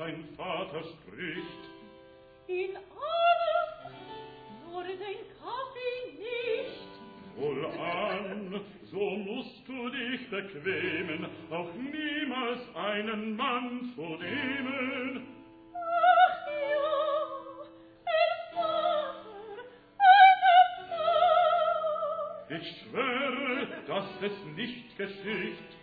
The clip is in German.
dein Vater spricht. In alles, nur den Kaffee nicht. Wohlan, so musst du dich bequemen, auch niemals einen Mann zu nehmen. Ach ja, der Vater, der Vater. Ich schwöre, dass es nicht geschieht,